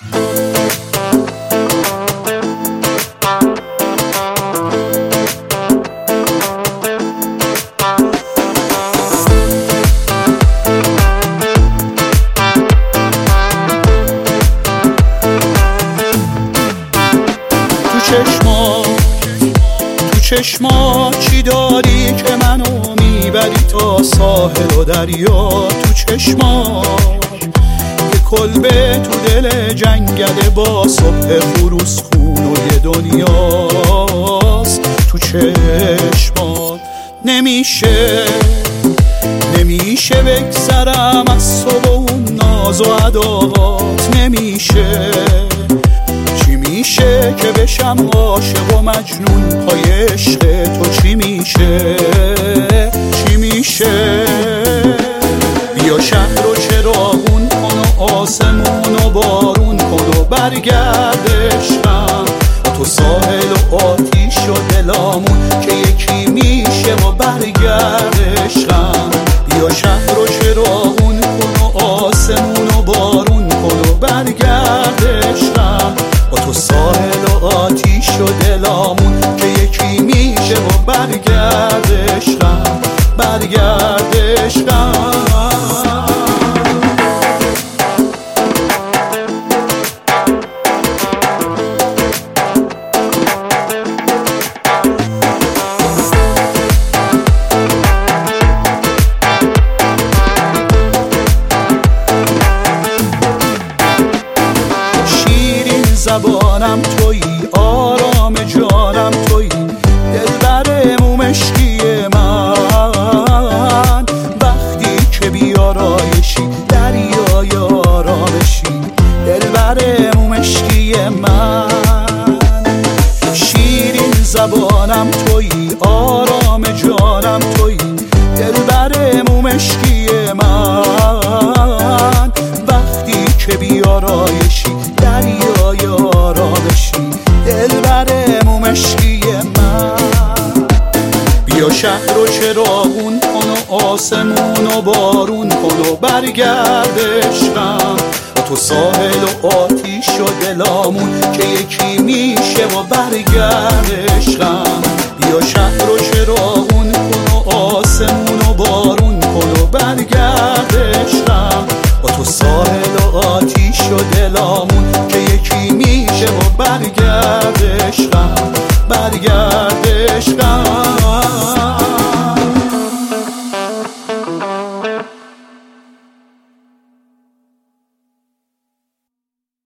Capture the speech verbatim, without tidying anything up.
چشما تو چشما چی داری که منو میبری تا ساحل و دریا؟ تو چشما یه کلبه تو دل جنگله با صبح خروس خون و یه دنیاست. تو چشما نمیشه نمیشه بگذرم از تو و اون ناز و عداوات. نمیشه چی میشه که بشم عاشق و مجنون پای عشق تو؟ چی میشه چی میشه؟ بیا شهر و چراغون کن و آسمون و بارون کن و برگرد عشقم تو ساحل و آتیش و دلامون که یکی میشه و برگرد عشقم. بیا شهر و چراغون کن و آسمون و بارون کن و برگرد عشقم تو ساحل و آتیش و دلامون که یکی میشه و برگرد عشقم برگرد عشقم. زبانم تویی، آرام جانم تویی، دلبر مومشکی من. وقتی که بیارایشی دریای آرامشی، دلبر مومشکی من. شیرین زبانم تویی، آرام جانم تویی، دلبر مومشکی من. وقتی که بیارایشی دریای آرامشی، دلبر مومشکی من. بیا شهر و چراغون کن و آسمون و بارون کن و برگرد عشقم تو ساحل و آتیش و دلامون که یکی میشه و برگرد عشقم. بیا شهر و چراغون کن و آسمون و بارون کن و برگرد عشقم تو ساحل و آتیش و دلامون که یکی میشه و برگرد عشقم برگرد عشقم.